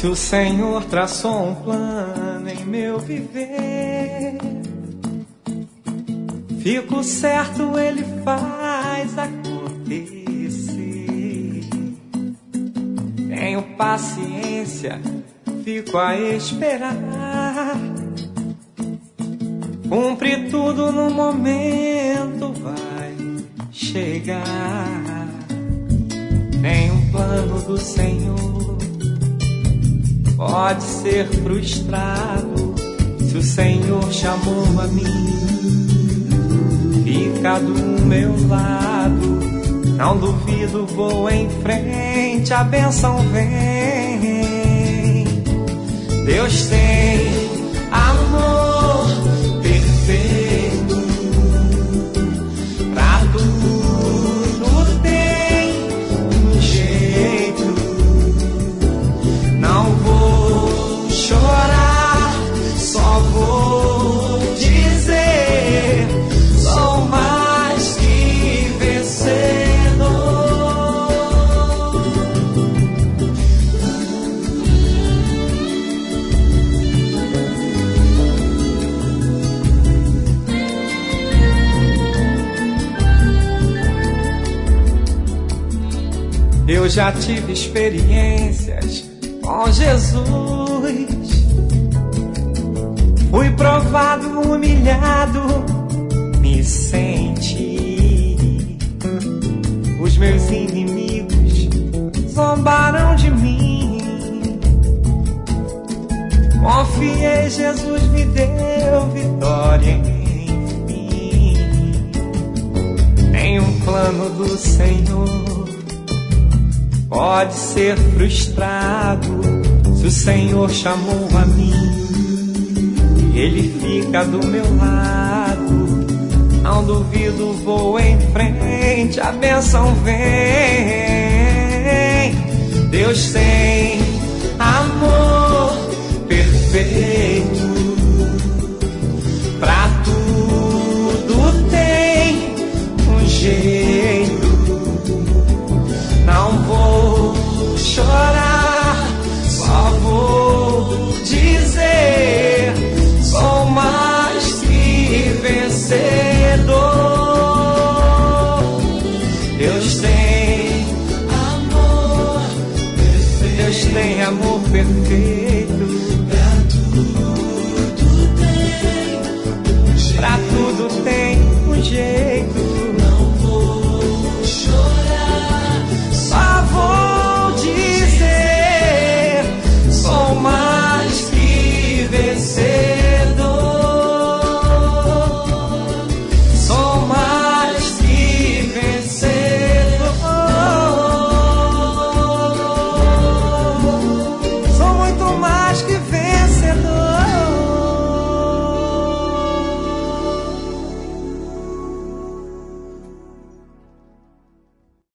Se o Senhor traçou um plano em meu viver, fico certo, Ele faz acontecer. Tenho paciência, fico a esperar. Cumpre tudo no momento, vai chegar. Tem um plano do Senhor, pode ser frustrado. Se o Senhor chamou a mim, fica do meu lado. Não duvido, vou em frente, a bênção vem. Deus tem amor perfeito, pra tudo tem um jeito. Não vou chorar, só vou dizer: sou mais que vencedor. Eu já tive experiências com Jesus, fui provado, humilhado, me senti. Os meus inimigos zombaram de mim. Confiei, Jesus me deu vitória, enfim. Tem um plano do Senhor, pode ser frustrado. Se o Senhor chamou a mim, Ele fica do meu lado. Não duvido, vou em frente, a bênção vem. Deus tem amor